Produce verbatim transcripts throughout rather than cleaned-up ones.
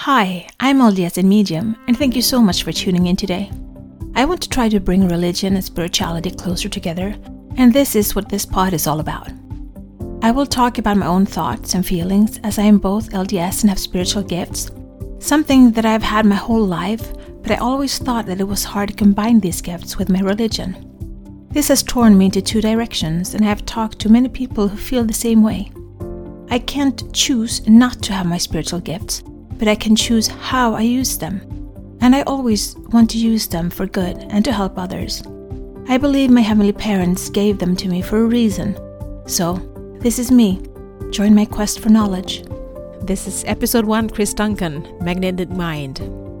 Hi, I'm L D S in Medium, and thank you so much for tuning in today. I want to try to bring religion and spirituality closer together, and this is what this pod is all about. I will talk about my own thoughts and feelings as I am both L D S and have spiritual gifts, something that I've had my whole life, but I always thought that it was hard to combine these gifts with my religion. This has torn me into two directions, and I have talked to many people who feel the same way. I can't choose not to have my spiritual gifts, but I can choose how I use them. And I always want to use them for good and to help others. I believe my heavenly parents gave them to me for a reason. So, this is me. Join my quest for knowledge. This is episode one, Chris Duncan, Magnetic Mind.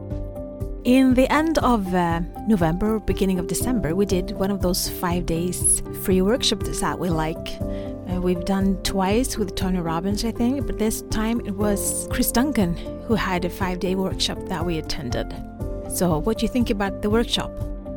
In the end of uh, November, beginning of December, we did one of those five days free workshops that we like. Uh, we've done twice with Tony Robbins, I think, but this time it was Chris Duncan who had a five-day workshop that we attended. So what do you think about the workshop?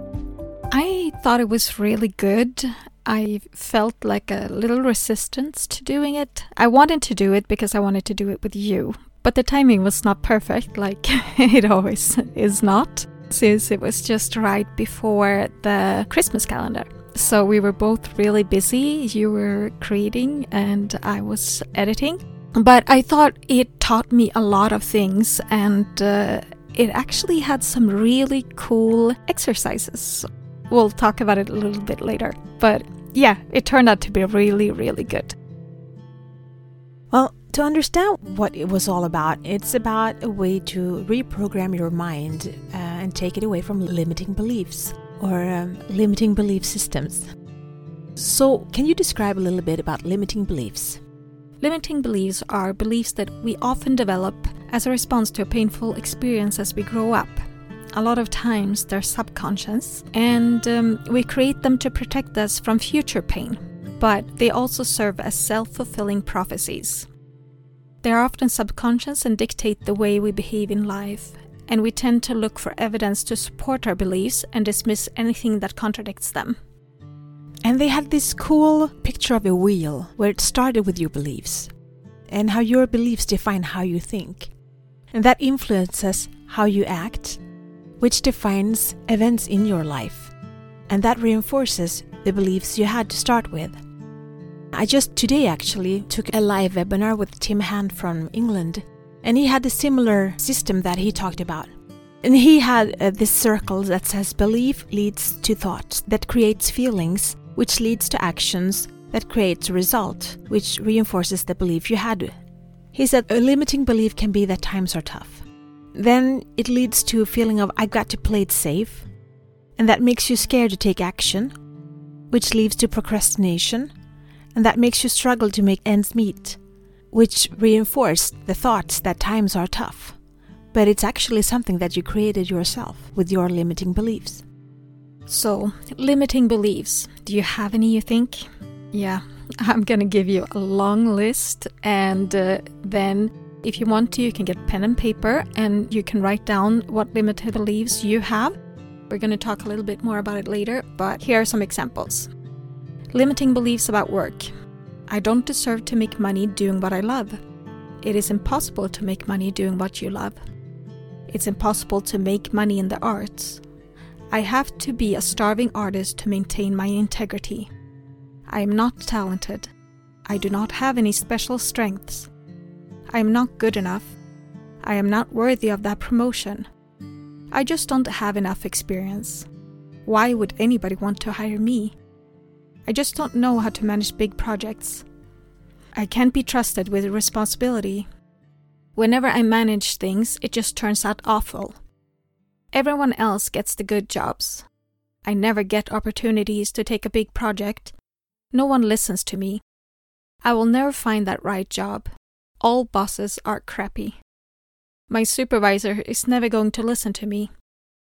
I thought it was really good. I felt like a little resistance to doing it. I wanted to do it because I wanted to do it with you. But the timing was not perfect, like it always is not, since it was just right before the Christmas calendar. So we were both really busy. You were creating and I was editing. But I thought it taught me a lot of things, and uh, it actually had some really cool exercises. We'll talk about it a little bit later. But yeah, it turned out to be really, really good. Well, to understand what it was all about, it's about a way to reprogram your mind uh, and take it away from limiting beliefs or um, limiting belief systems. So, can you describe a little bit about limiting beliefs? Limiting beliefs are beliefs that we often develop as a response to a painful experience as we grow up. A lot of times they're subconscious, and um, we create them to protect us from future pain. But they also serve as self-fulfilling prophecies. They are often subconscious and dictate the way we behave in life, and we tend to look for evidence to support our beliefs and dismiss anything that contradicts them. And they had this cool picture of a wheel where it started with your beliefs, and how your beliefs define how you think. And that influences how you act, which defines events in your life, and that reinforces the beliefs you had to start with. I just today actually took a live webinar with Tim Hand from England, and he had a similar system that he talked about. And he had uh, this circle that says belief leads to thought that creates feelings, which leads to actions that creates a result, which reinforces the belief you had. He said a limiting belief can be that times are tough. Then it leads to a feeling of I've got to play it safe, and that makes you scared to take action, which leads to procrastination, and that makes you struggle to make ends meet, which reinforced the thoughts that times are tough. But it's actually something that you created yourself with your limiting beliefs. So, limiting beliefs. Do you have any, you think? Yeah, I'm gonna give you a long list, and uh, then if you want to, you can get pen and paper and you can write down what limiting beliefs you have. We're gonna talk a little bit more about it later, but here are some examples. Limiting beliefs about work. I don't deserve to make money doing what I love. It is impossible to make money doing what you love. It's impossible to make money in the arts. I have to be a starving artist to maintain my integrity. I am not talented. I do not have any special strengths. I am not good enough. I am not worthy of that promotion. I just don't have enough experience. Why would anybody want to hire me? I just don't know how to manage big projects. I can't be trusted with responsibility. Whenever I manage things, it just turns out awful. Everyone else gets the good jobs. I never get opportunities to take a big project. No one listens to me. I will never find that right job. All bosses are crappy. My supervisor is never going to listen to me.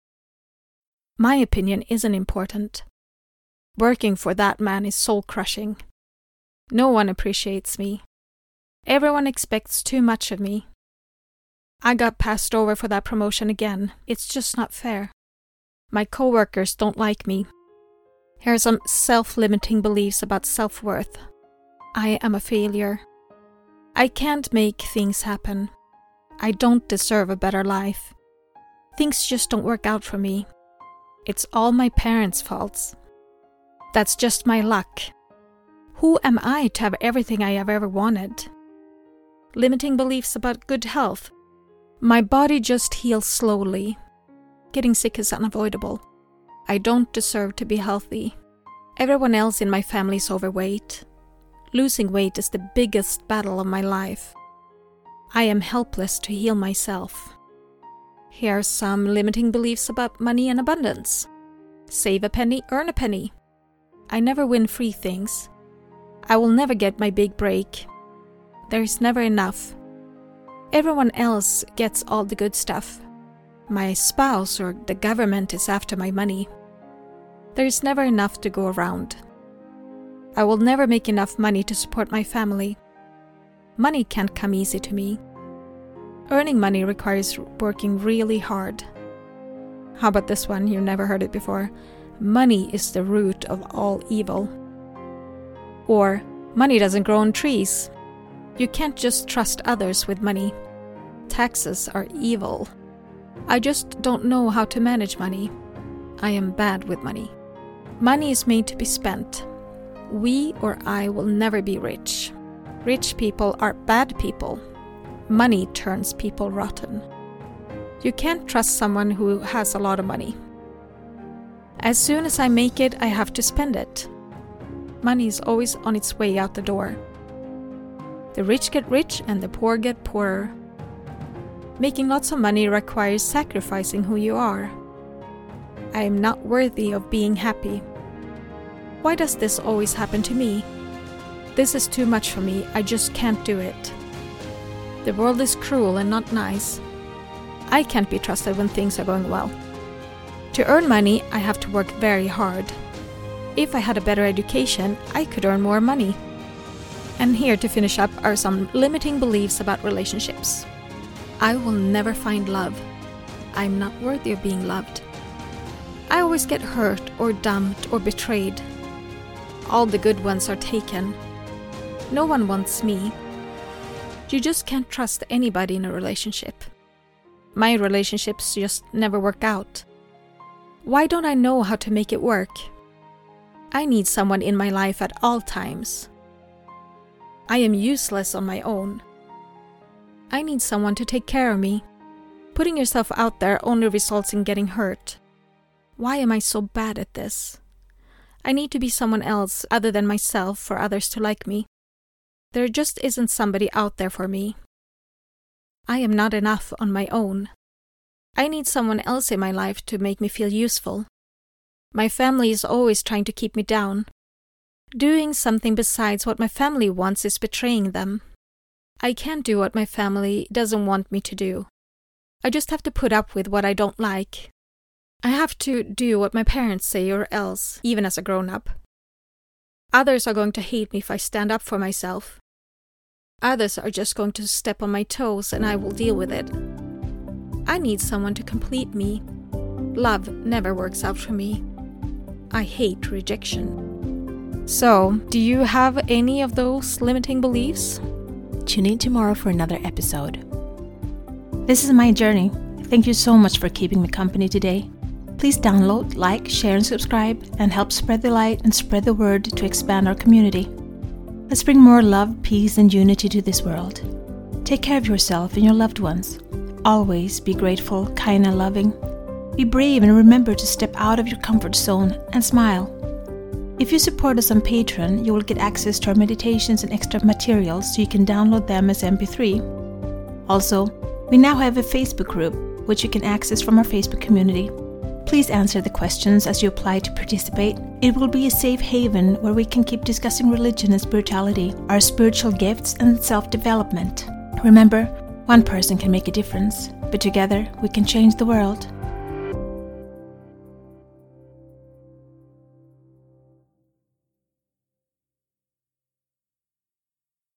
My opinion isn't important. Working for that man is soul-crushing. No one appreciates me. Everyone expects too much of me. I got passed over for that promotion again. It's just not fair. My coworkers don't like me. Here are some self-limiting beliefs about self-worth. I am a failure. I can't make things happen. I don't deserve a better life. Things just don't work out for me. It's all my parents' faults. That's just my luck. Who am I to have everything I have ever wanted? Limiting beliefs about good health. My body just heals slowly. Getting sick is unavoidable. I don't deserve to be healthy. Everyone else in my family is overweight. Losing weight is the biggest battle of my life. I am helpless to heal myself. Here are some limiting beliefs about money and abundance. Save a penny, earn a penny. I never win free things. I will never get my big break. There is never enough. Everyone else gets all the good stuff. My spouse or the government is after my money. There is never enough to go around. I will never make enough money to support my family. Money can't come easy to me. Earning money requires working really hard. How about this one? You've never heard it before. Money is the root of all evil. Or, money doesn't grow on trees. You can't just trust others with money. Taxes are evil. I just don't know how to manage money. I am bad with money. Money is made to be spent. We or I will never be rich. Rich people are bad people. Money turns people rotten. You can't trust someone who has a lot of money. As soon as I make it, I have to spend it. Money is always on its way out the door. The rich get rich and the poor get poorer. Making lots of money requires sacrificing who you are. I am not worthy of being happy. Why does this always happen to me? This is too much for me. I just can't do it. The world is cruel and not nice. I can't be trusted when things are going well. To earn money, I have to work very hard. If I had a better education, I could earn more money. And here to finish up are some limiting beliefs about relationships. I will never find love. I'm not worthy of being loved. I always get hurt or dumped or betrayed. All the good ones are taken. No one wants me. You just can't trust anybody in a relationship. My relationships just never work out. Why don't I know how to make it work? I need someone in my life at all times. I am useless on my own. I need someone to take care of me. Putting yourself out there only results in getting hurt. Why am I so bad at this? I need to be someone else other than myself for others to like me. There just isn't somebody out there for me. I am not enough on my own. I need someone else in my life to make me feel useful. My family is always trying to keep me down. Doing something besides what my family wants is betraying them. I can't do what my family doesn't want me to do. I just have to put up with what I don't like. I have to do what my parents say or else, even as a grown-up. Others are going to hate me if I stand up for myself. Others are just going to step on my toes and I will deal with it. I need someone to complete me. Love never works out for me. I hate rejection. So, do you have any of those limiting beliefs? Tune in tomorrow for another episode. This is my journey. Thank you so much for keeping me company today. Please download, like, share, and subscribe, and help spread the light and spread the word to expand our community. Let's bring more love, peace, and unity to this world. Take care of yourself and your loved ones. Always be grateful, kind, and loving. Be brave and remember to step out of your comfort zone and smile. If you support us on Patreon, you will get access to our meditations and extra materials so you can download them as M P three. Also, we now have a Facebook group, which you can access from our Facebook community. Please answer the questions as you apply to participate. It will be a safe haven where we can keep discussing religion and spirituality, our spiritual gifts, and self-development. Remember, one person can make a difference, but together we can change the world.